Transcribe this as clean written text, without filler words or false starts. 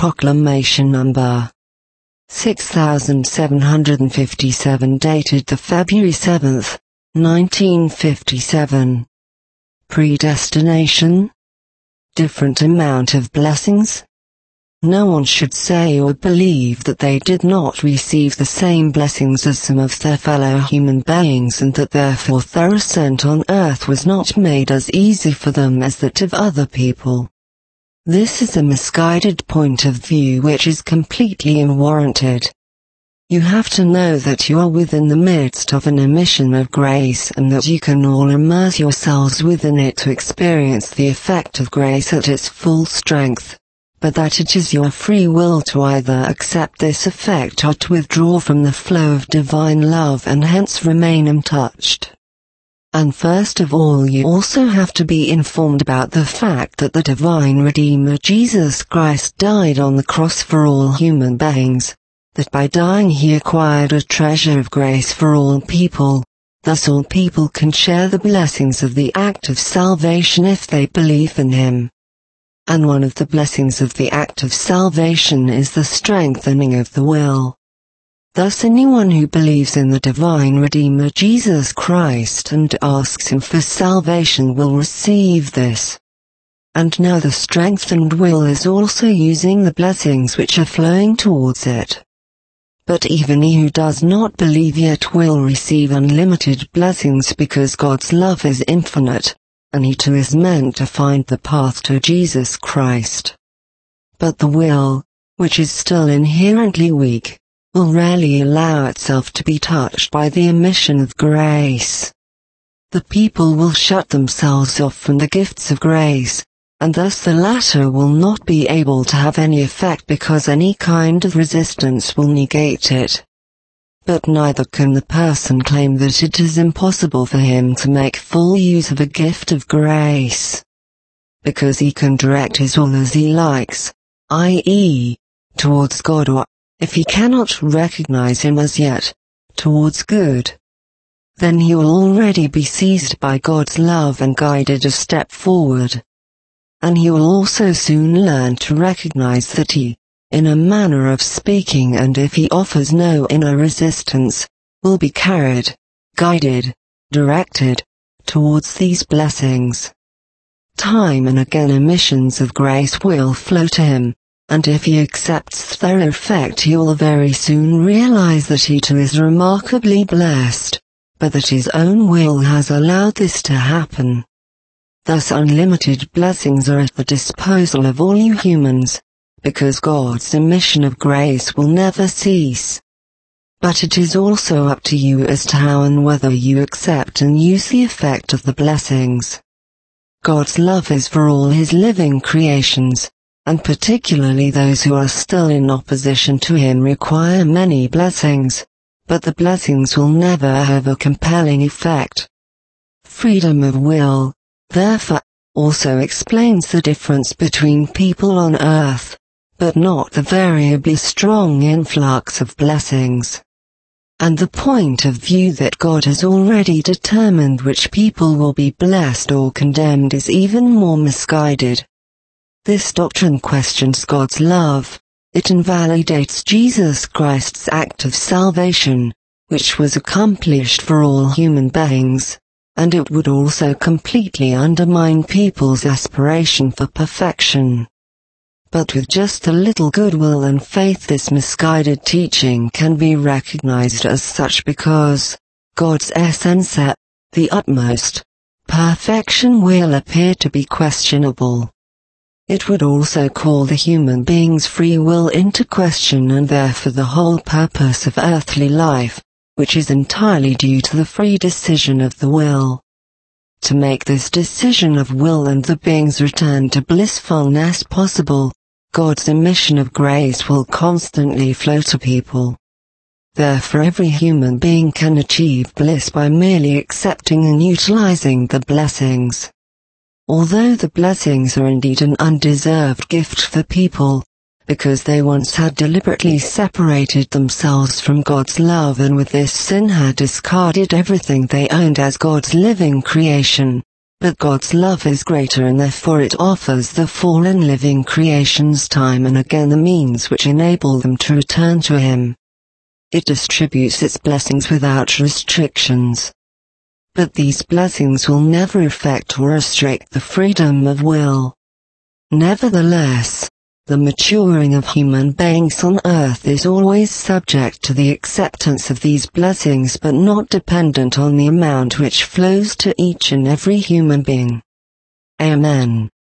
Proclamation Number 6757 dated the February 7th, 1957. Predestination? Different amount of blessings? No one should say or believe that they did not receive the same blessings as some of their fellow human beings, and that therefore their ascent on earth was not made as easy for them as that of other people. This is a misguided point of view which is completely unwarranted. You have to know that you are within the midst of an emission of grace, and that you can all immerse yourselves within it to experience the effect of grace at its full strength, but that it is your free will to either accept this effect or to withdraw from the flow of divine love and hence remain untouched. And first of all, you also have to be informed about the fact that the divine Redeemer Jesus Christ died on the cross for all human beings, that by dying he acquired a treasure of grace for all people, thus all people can share the blessings of the act of salvation if they believe in him. And one of the blessings of the act of salvation is the strengthening of the will. Thus anyone who believes in the divine Redeemer Jesus Christ and asks him for salvation will receive this. And now the strengthened will is also using the blessings which are flowing towards it. But even he who does not believe yet will receive unlimited blessings because God's love is infinite, and he too is meant to find the path to Jesus Christ. But the will, which is still inherently weak, will rarely allow itself to be touched by the emission of grace. The people will shut themselves off from the gifts of grace, and thus the latter will not be able to have any effect because any kind of resistance will negate it. But neither can the person claim that it is impossible for him to make full use of a gift of grace, because he can direct his will as he likes, i.e., towards God, or, if he cannot recognize him as yet, towards good. Then he will already be seized by God's love and guided a step forward. And he will also soon learn to recognize that he, in a manner of speaking, and if he offers no inner resistance, will be carried, guided, directed, towards these blessings. Time and again emissions of grace will flow to him, and if he accepts their effect he will very soon realize that he too is remarkably blessed, but that his own will has allowed this to happen. Thus unlimited blessings are at the disposal of all you humans, because God's emission of grace will never cease. But it is also up to you as to how and whether you accept and use the effect of the blessings. God's love is for all his living creations, and particularly those who are still in opposition to him require many blessings, but the blessings will never have a compelling effect. Freedom of will, therefore, also explains the difference between people on earth, but not the variably strong influx of blessings. And the point of view that God has already determined which people will be blessed or condemned is even more misguided. This doctrine questions God's love. It invalidates Jesus Christ's act of salvation, which was accomplished for all human beings, and it would also completely undermine people's aspiration for perfection. But with just a little goodwill and faith this misguided teaching can be recognized as such because God's essence, the utmost perfection, will appear to be questionable. It would also call the human being's free will into question, and therefore the whole purpose of earthly life, which is entirely due to the free decision of the will. To make this decision of will and the being's return to blissfulness possible, God's emission of grace will constantly flow to people. Therefore every human being can achieve bliss by merely accepting and utilizing the blessings. Although the blessings are indeed an undeserved gift for people, because they once had deliberately separated themselves from God's love and with this sin had discarded everything they owned as God's living creation, But God's love is greater, and therefore it offers the fallen living creations time and again the means which enable them to return to Him. It distributes its blessings without restrictions. But these blessings will never affect or restrict the freedom of will. Nevertheless, the maturing of human beings on earth is always subject to the acceptance of these blessings, but not dependent on the amount which flows to each and every human being. Amen.